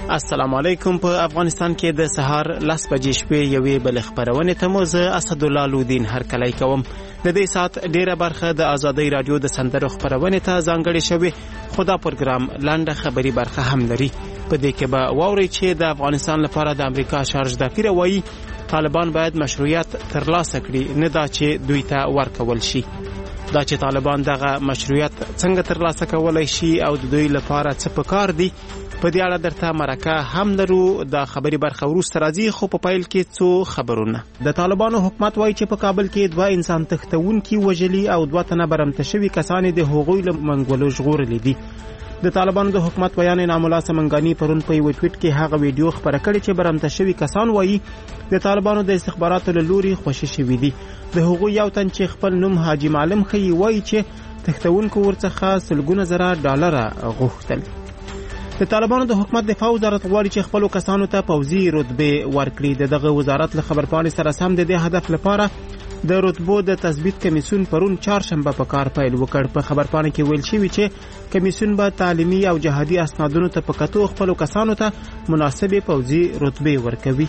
السلام علیکم. په افغانستان کې د سهار 10 بجې شپې یوې بل خبرونه ته مو زه اسد الله لودین هرکلی کوم. د دې سات ډیره برخه د ازادۍ رادیو د سندرو خبرونه ته ځانګړې شوې، خو دا پروګرام لاندې خبري برخه هم لري. په دې کې به واوري چې د افغانستان لپاره د امریکا شارژ دافیر وایي طالبان باید مشروعیت ترلاسه کړي، نه دا چې دوی ته ورکول شي. دا چې طالبان دغه مشروعیت څنګه ترلاسه کولای شي او د دوی لپاره څه پکار دي، په دې اړه درته مرکه هم لرو. د خبري برخه وروسته راځي، خو په پایل کې څو خبرونه. د طالبانو حکومت وایي چې په کابل کې 2 انسان تښتونکي وژلي او 2 تنه برمته شوي کسان د هغوی له منګولو ژغورلي دي. د طالبانو د حکومت بیان ناملا سمنګانی پرون په یو ټویټ کې هغه ویډیو خبره کړې چې برمته شوي کسان وایي د طالبانو د استخباراتو له لوري خوشي شوي دي. د هغوی یو تن چې خپل نوم حاجی معلم خي وایي چې تښتونکو ورڅخه سلګونه زره ډالر غوښتل. د طالبانو د حکومت دفاع وزارت غواړي چې خپل کسانو ته پوځي رتبه ورکړي. دغه وزارت له خبرپاڼې سره سم د دې هدف لپاره د رتبو د تثبیت کمیسیون پرون چهارشنبه په کار پیل وکړ. په خبرپاڼې کې ویل شوی چې کمیسیون به تعلیمي او جهادي اسنادونو ته په کتو خپل کسانو ته مناسبه پوځي رتبه ورکوي.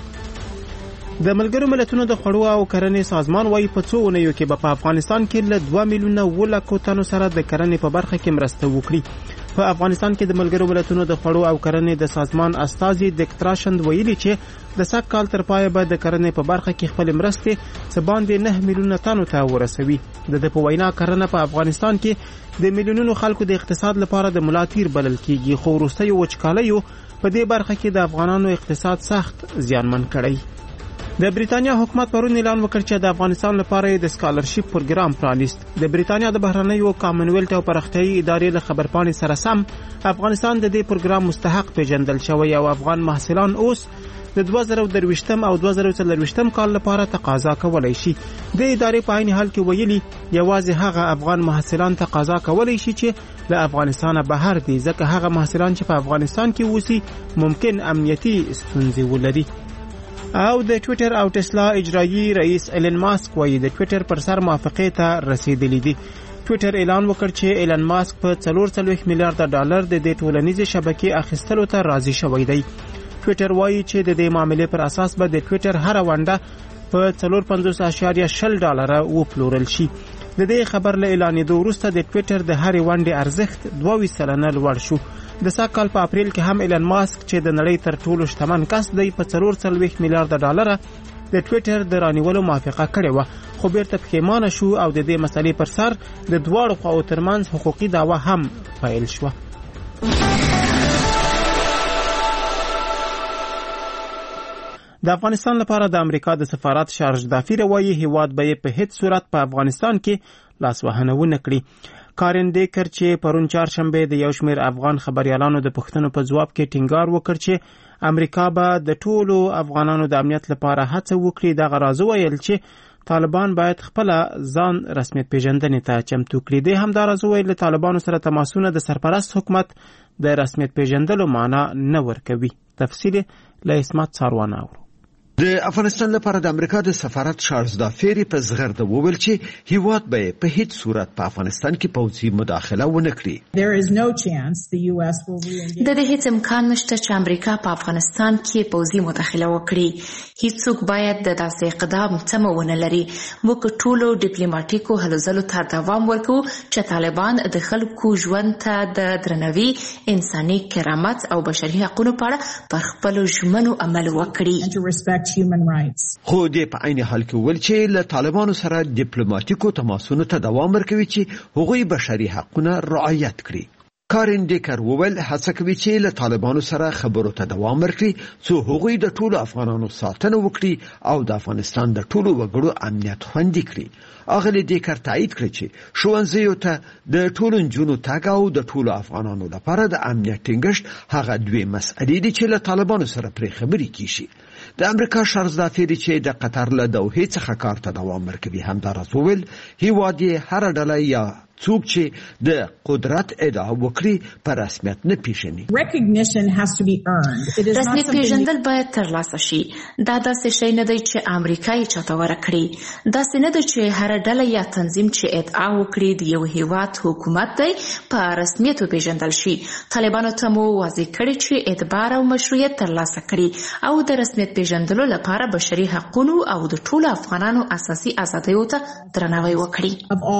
د ملګرو ملتونو د خوړو او کرنې سازمان وايي په څو اونیو کې په افغانستان کې له 2 میلیونه ولکو تنو سره د کرنې په برخه کې مرسته وکړي. په افغانستان کې د ملګرو ملتونو د خوړو او کرنې د سازمان استازي دکتراشند ویلي چې د سږ کال تر پایه به د کرنې په برخه کې خپل مرستې څه باندې 9 میلیونه تنو ته ورسوي. د په وینا کرنه په افغانستان کې د میلیونونو خلکو د اقتصاد لپاره د ملاتیر بلل کیږي، خو وروستیو وچکالیو په دې برخه کې د افغانانو اقتصاد سخت زیانمن کړی. د بریتانیا حکومت پرون اعلان وکړ چې د افغانستان لپاره د سکالرشپ پروګرام پرانیست. د بریتانیا د بهرنیو کامنویلت او پرختیايي ادارې له خبرپاڼې سره سم افغانستان د دې پروګرام مستحق پیژندل شوی او افغان محصلان اوس د 2023 او 2024 کال لپاره تقاضا کولای شي. د ادارې په عین حال کې ویلي یوازې هغه افغان محصلان تقاضا کولای شي چې له افغانستان بهر دي، ځکه هغه محصلان چې په افغانستان کې اوسي ممکن امنیتي ستونزې ولري. او د ټویټر او ټسلا اجرایی رئیس ایلن ماسک وایي د ټویټر پر سر موافقه ته رسیدلی دي. ټویټر اعلان وکړ چې ایلن ماسک په 440 میلیارډ ډالر د دې ټولنیزې شبکې اخیستلو ته راضي شوی دی. ټویټر وایي چې د دې معاملې پر اساس به د ټویټر هر ونده په 450.0 ډالر وپلورل شي. د دې خبر له اعلانېدو وروسته د ټویټر د هر ونډې ارزښت 22% لوړ شو. د سږ کال په اپریل کې هم ایلن ماسک چې د نړۍ تر ټولو شتمن کس دی په 440 میلیارډ ډالر د ټویټر د رانیولو موافقه کړې و، خو بیرته پښیمانه شو او د دې مسلې پر سر د دواړو خواو ترمنځ حقوقي دعوا هم پیل شوه. د افغانستان لپاره د امریکا د سفارت شارژ دافیر وایي هیواد به په هیڅ صورت په افغانستان کې لاسوهنه ونه کړي. کارن دیکر چې پرون چهارشنبه د یو شمېر افغان خبريالانو د پوښتنو په جواب کې ټینګار وکړ چې امریکا به د ټولو افغانانو د امنیت لپاره هڅه وکړي. دغه راز ویل چې طالبان باید خپل ځان رسمیت پیژندنې ته چمتو کړي. د همدا راز ویل طالبانو سره تماسونه د سرپرست حکومت د رسمیت پیژندلو معنا نه ورکوي. تفصیل له اسمت ساروان اورو. د افغانستان لپاره د امریکا د سفارت شارژ دافیر په زغرده وویل چې هیواد به په هیڅ صورت په افغانستان کې پوځي مداخله ونه کړي. د دې هیڅ امکان نشته چې امریکا په افغانستان کې پوځي مداخله وکړي. هیڅوک باید د داسې اقدام تمه ونه لري. موږ ټولو ډیپلوماټیکو هلو ځلو ته دوام ورکوو چې طالبان د خلکو ژوند ته د درناوي، انساني کرامت او بشري حقوقو په اړه پر خپلو ژمنو عمل وکړي. خو د په عین حال کې ویل چې له طالبانو سره ډیپلوماټیکو تماسونو ته دوام ورکوي چې هغوی بشري حقونه رعایت کړي. کارن دیکر وویل هڅه کوي چې له طالبانو سره خبرو ته دوام ورکړي څو هغوی د ټولو افغانانو ساتنه وکړي او د افغانستان د ټولو وګړو امنیت خوندي کړي. اغلی دیکر تایید کړ چې ښوونځیو ته د ټولو نجونو تګ او د ټولو افغانانو لپاره د امنیت ټینګښت هغه 2 مسئلې دي چې له طالبانو سره پرې خبرې کیږي. د امریکا شارژ دافیر چې د قطر له دوحې څخه کار ته دوام ورکوي همداراز وویل هیواد یې هر ډله یا څوک چې د قدرت ادعا وکړي په رسمیت نه پیژني. رسمیت پیژندل باید ترلاسه شي. دا داسې شی نه دی چې امریکا یې چاته ورکړي. داسې نه دی چې هر ډله یا تنظیم چې ادعا وکړي د یو هیواد حکومت دی په رسمیت وپیژندل شي. طالبانو ته مو واضح کړي چې اعتبار او مشروعیت ترلاسه کړي او د رسمیت پیژندلو لپاره بشري حقوقو او د ټولو افغانانو اساسي آزادیو ته درناوی وکړي.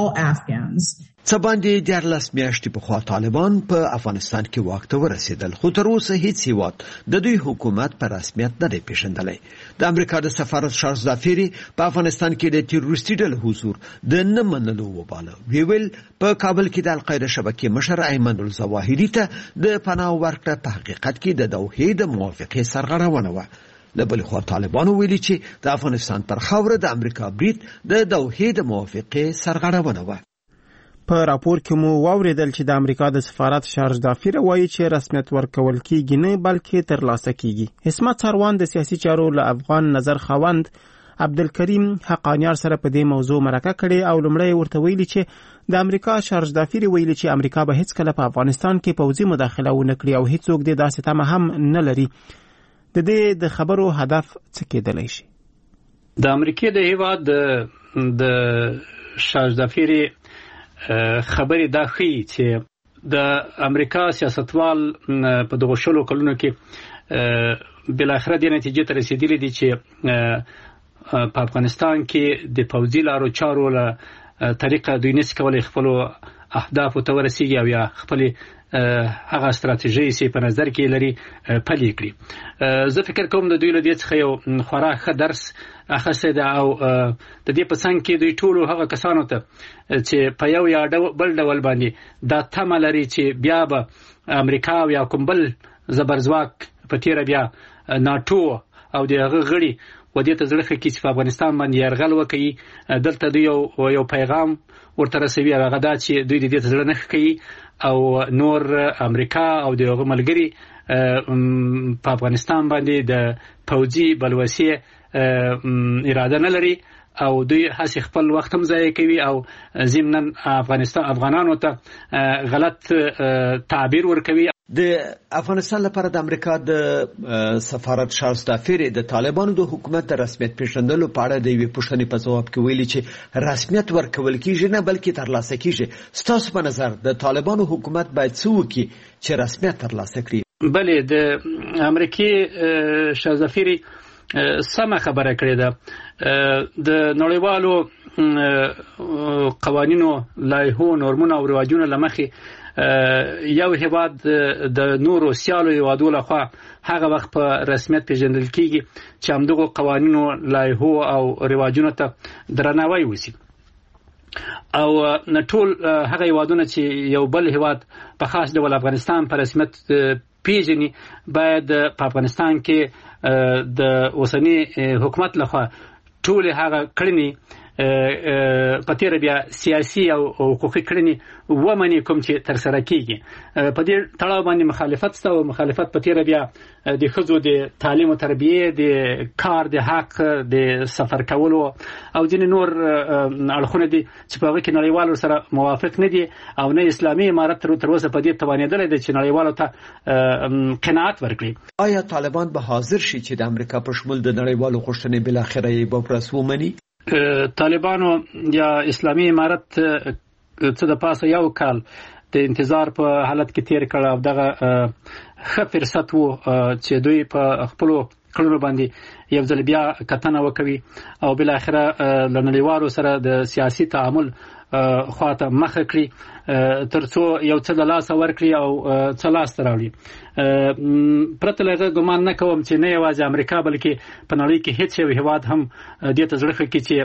څه باندې 14 میاشتې پخوا طالبان په افغانستان کې واک ته ورسېدل، خو تر اوسه هیڅ هیواد د دوی حکومت په رسمیت نه دی پیژندلی. د امریکا د سفارت چارلز دافیری په افغانستان کې د تروریستي ډلو حضور د نه منلو وباله. ویل په کابل کې د القاعده شبکې مشر ایمن الظواهري ته د پناه ورکړه په حقیقت کې د دوحې د موافقې سرغړونه وه. له بلې خوا طالبانو ویلي چې د افغانستان پر خاوره د امریکا برید د دوحې د موافقې سرغړونه وه. په راپور کې مو واوریدل چې د امریکا د سفارت چارلز دافیر وایي چې رسمیت ورکول کېږي نه بلکې ترلاسه کېږي. عصمت سروان د سیاسي چارو له افغان نظر خوند عبدالکریم حقانیار سره په دې موضوع مرکه کړې او لومړی ورته ویلي چې د امریکا چارلز دافیر ویلي چې امریکا به هیڅ کله په افغانستان کې پوځي مداخله ونه کړي او هیڅوک دې داسې تمه هم نه لري. د دې د خبرو هدف څه کېدلی شي؟ د امریکا د هیواد د چارلز دافیر خبرې دا ښیي چې د امریکا سیاستوال په دغه شلو کلونو کې بالاخره دې نتیجې ته رسېدلي دي چې په افغانستان کې د پوځي لارو چارو له طریقه دوی نشي کولی خپل اهداف ته ورسیږي او یا خپل هغه استراتیژي چې په نظر کې لري پلي کړي. زه فکر کوم د دوی له دې څخه یو خورا ښه درس اخیستی ده او د دې په څنګ کې دوی ټولو هغه کسانو ته چې په یو یا بل ډول باندې دا تمه لري چې بیا به امریکا او یا کوم بل زبرځواک په تیره بیا ناټو او د هغه غړي ودې ته زړه ښه کړي چې په افغانستان باندې یرغل وکړي. دلته دوی یو پیغام ورته رسوي، هغه دا چې دوی د دې ته زړه نه ښه کوي او نور امریکا او د هغه ملګري په افغانستان باندې د پوځي بلوسې اراده نه لري او دوی هڅه خپل وخت هم ضایع کوي او ضمناً افغانانو ته غلط تعبیر ورکوي. د افغانستان لپاره د امریکا د سفارت چارلز دافیر د طالبانو د حکومت د رسمیت پیژندلو په اړه د یوې پوښتنې په ځواب کې ویلي چې رسمیت ورکول کېږي نه بلکې ترلاسه کېږي. ستاسو په نظر د طالبانو حکومت باید څه وکړي چې رسمیت ترلاسه کړي؟ بلې د امریکای چارلز دافیر سمه خبره کړې ده. د نړیوالو قوانینو، لایحو، نورمونو او رواجونو له مخې یو هیواد د نورو سیالو هیوادو لخوا هغه وخت په رسمیت پیژندل کېږي چې همدغو قوانینو، لایحو او رواجونو ته درناوی وشي. او ټول هغه هیوادونه چې یو بل هیواد په خاص ډول افغانستان په رسمیت پیژني باید په افغانستان کې د اوسنی حکومت لخوا ټول هغه کړنې په تیر بیا سیاسي او حقوقي کړنې ومني کوم چې تر سره کیږي. په دې تړاو باندې مخالفت په تیر بیا د ښځو د تعلیم او تربیه، د کار د حق، د سفر کولو او ځینې نور اړخونه دي چې په هغه کې نړیوالو سره موافق نه دي او نه اسلامي امارت تر اوسه په دې توانېدلی دی چې نړیوالو ته قناعت ورکړي. آیا طالبان به حاضر شي چې د امریکا په شمول د نړیوالو غوښتنې بالاخره یې بپرس ومني؟ طالبانو یا اسلامي امارت څه د پاسه یو کال د انتظار په حالت کې تیر کړ او دغه ښه فرصت وو چې دوی په خپلو کړنو باندې یو ځل بیا کتنه وکوي او بالاخره له نړیوالو سره د سیاسي تعامل خواته مخه کړي ترڅو یو څه د لاسه ورکړي او څه لاسته راوړي. پرته له هغه ګمان نه کوم چې نه یوازې امریکا بلکې په نړۍ کې هیڅ یو هیواد هم دې ته زړه ښه کړي چې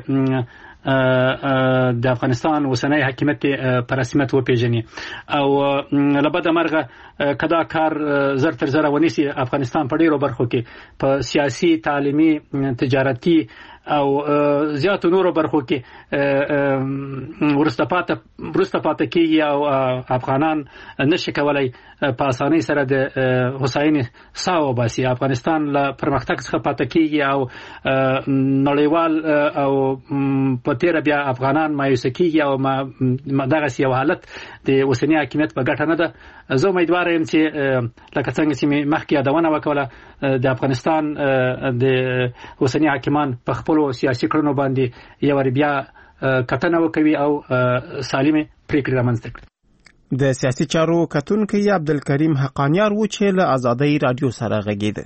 د افغانستان اوسنی حاکمیت په رسمیت وپیژني او له بده مرغه کدا کار زر تر زره ونیسي افغانستان په ډیرو برخو کې په سیاسي، تعلیمي، تجارتي او زیاتو نورو برخو کې ورسته پاتې کیږي او افغانان نشي کولای په اسانۍ سره د حسین ساو باسي. افغانستان له پرمختګ څخه پاتې کیږي او نړیوال او په تیر بیا افغانان مایوس کیږي او دغه یو حالت د اوسنی حکومت په ګټه نه ده. زه امیدوار یم چې لکه څنګه چې مخکې یادونه وکړه د افغانستان د اوسنی حکومت په خپل سیاسي کړنو باندې یو بیا کتنه وکوي او سالمه پریکړې رامنځته کړي. د سیاسي چارو کتونکي عبدالکریم حقانیار و چې له آزادۍ رادیو سره غږیده.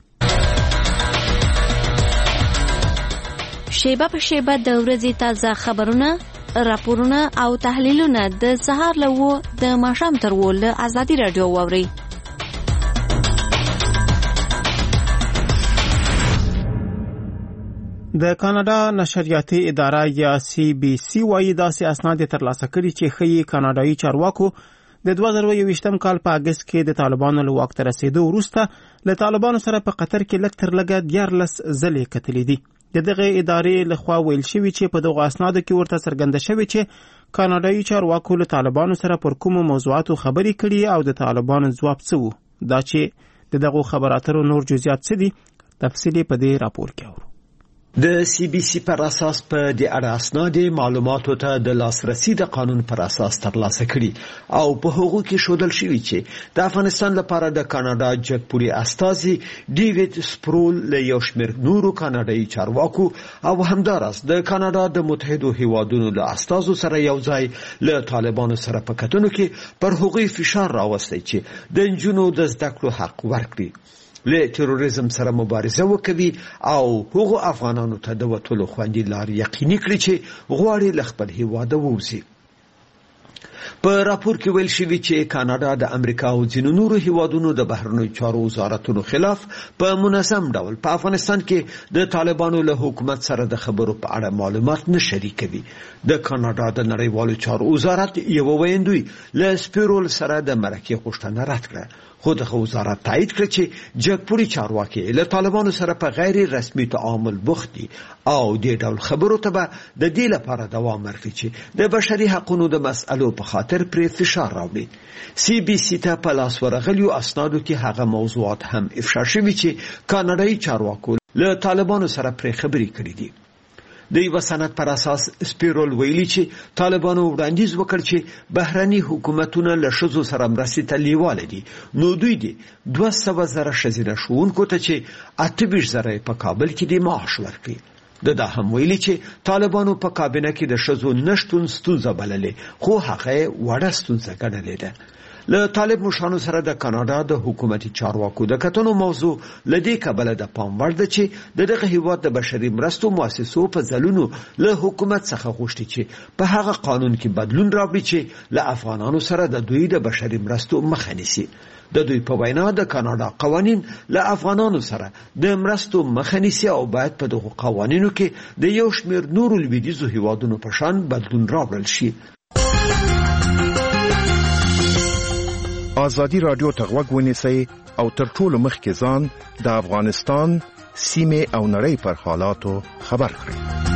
شیبه په شیبه د ورځې تازه خبرونه، راپورونه او تحلیلونه د سهار له د ماښام تر له آزادۍ رادیو واوري. د کاناډا نشریاتي اداره یا CBC وايي داسې اسناد ترلاسه کړي چې ښيي کاناډایي چارواکو د 2021م کال په اگست کې د طالبانو له واک ته رسیدو وروسته له طالبانو سره په قطر کې لږ تر لږه 14 ځلې کتلې دي. دغه ادارې لخوا ویل شوی چې په دغه اسنادو کې ورته څرګنده شوی چې کاناډایي چارواکو له طالبانو سره پر کومو موضوعاتو خبرې کړي او د طالبانو ځواب څه و. دا چې دغه خبراتو نور جزئیات څه دي تفصیلی په دې راپور کې اورو. د CBC پر اساس په دې اړه اسناد معلوماتو ته د لاسرسي د قانون پر اساس ترلاسه کړي او په هغو کې شودل شوی چې د افغانستان لپاره د کاناډا جګپوري استازي ډیوډ سپرول له یو شمېر نورو کاناډایي چارواکو او همدارس د کاناډا د متحدو هیوادونو له استازو سره یو ځای له طالبانو سره په کتنو کې پر هغوی فشار راوستی چې د نجونو د زده کړو حق ورکړي، له تروریزم سره مبارزه وکوي او هغو افغانانو ته د وټولو خوندي لار یقیني کړي چې غواړي له خپل هیواد ووځي. په راپور کې ویل شوی چې کاناډا د امریکا او ځینو نورو هیوادونو د بهرنیو چارو وزارتونو خلاف په منظم ډول په افغانستان کې د طالبانو له حکومت سره د خبرو په اړه معلومات نه شریکوي. د کاناډا د نړیوالو چارو وزارت یو ویندوی له سپیرول سره د مرکه غوښتنه رد کړه، خو د وزارت تایید کړ چې جګپوري چارواکي له طالبانو سره په غیر رسمي تعامل بوخت دي او د ډول خبرو ته به د دې لپاره دوام ورکړي چې د بشري حقوقو د مسألو په خاطر پرې فشار راوړي. CBC ته په لاس ورغلیو اسنادو کې هغه موضوعات هم افشا شوي چې کاناډایي چارواکو له طالبانو سره پرې خبرې کړې دي. د یو سند پر اساس سپیرول ویلي چې طالبانو وړاندیز وکړ چې بهرني حکومتونه له شذو سره مرستې ته لیواله دي، نو دوی دي 200,000 ښځینه ښوونکو ته چې 28,000 په کابل کې د معاش ورکړي. دا هم ویلي چې طالبانو په کابینه کې د شذو نشټون ستونزه بللې، خو هغه وړه ستونزه ګڼلې ده. له طالب مشرانو سره د کاناډا د حکومتي چارواکو د کتنو موضوع لدې کابل د پام وړ ده چې دغه هیواد د بشري مرستو مؤسسو په ځلونو له حکومت څخه غوښتي چې په هغه قانون کې بدلون راوړي چې له افغانانو سره د دوی د بشري مرستو مخه نیسي. د دوی په وینا د کاناډا قوانین له افغانانو سره د مرستو مخه نیسي او باید په دغه قوانینو کې د یو شمېر نورو لویدیځو هیوادونو په شان بدلون راوړل شي. آزادی رادیو ته غوږ ونیسئ او تر ټولو مخکې ځان د افغانستان سیمه او نړۍ پر حالاتو خبر کړئ.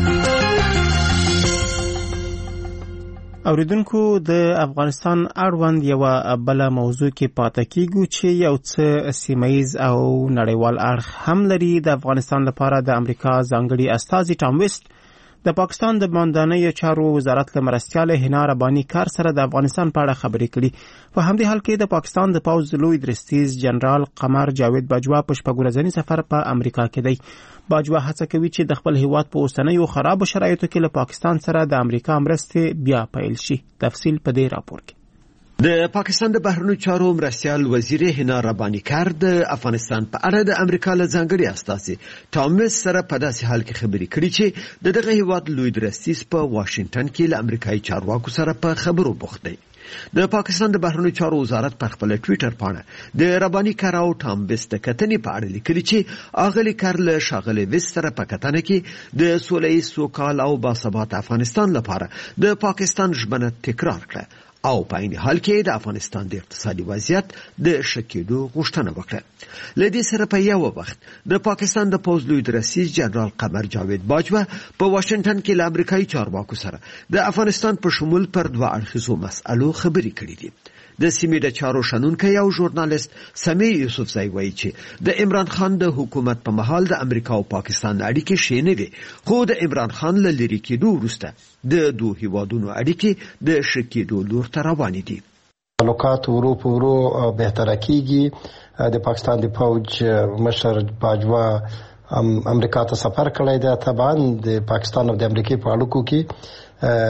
اوریدونکو د افغانستان اړوند یو بل موضوع کې پاتې کیږو چې یو څه سیمایز او نړیوال اړخ هم لري. د افغانستان لپاره د امریکا ځانګړي استازي ټام ویسټ د پاکستان د باندنیو چارو وزارت له مرستیال هنا رباني کار سره د افغانستان په اړه خبرې کړي. په همدې حال کې د پاکستان د پوځ لوی درستیز جنرال قمر جاوید باجوا په شپږورځني سفر په امریکا کې دی. باجوا هڅه کوي چې د خپل هیواد په اوسنیو خرابو شرایطو کې له پاکستان سره د امریکا مرستې بیا پیل شي. تفصیل په دې راپور کې. د پاکستان د بهرنیو چارو مرستیال وزیر هنا رباني کار د افغانستان په اړه د امریکا له ځانګړي استازي ټام ویسټ سره په داسې حال کې خبرې کړې چې دغه هیواد لوی درستیز په واشنگټن کې له امریکایي چارواکو سره په خبرو بوخت دی. د پاکستان د بهرنیو چارو وزارت په خپل ټوئیټر پاڼه د رباني کار او ټام ویسټ د کتنې په اړه لیکلي چې اغلی کار له شاغلي ویسټ سره په کتنه کې د سولې سوکال او باثبات افغانستان لپاره د پاکستان ژمنه تکرار کړه او په عین حال کې د افغانستان د اقتصادي وضعیت د شکیدو غوښتنه وکړه. لدې سره په یو وخت د پاکستان د پوځ لوی رئیس جنرال قمر جاوید باجوه په واشنگټن کې له امریکایي چارواکو سره د افغانستان په شمول پر دوه اړخیزو مسألو خبرې کړې دي. د سیمې د چارو شنونکی او ژورنالیست سمیع یوسفزی وایي چې د عمران خان د حکومت په مهال د امریکا او پاکستان اړیکې ښې نه وې، خو د عمران خان له لرې کېدو وروسته د دوه هیوادونو اړیکې د ښه کېدو لور ته روانې دي. تعلقات ورو په ورو بهتره کیږي. د پاکستان د فوج مشر باجوه امریکا ته سفر کړی دی. طبعا د پاکستان او د امریکا په اړیکو کې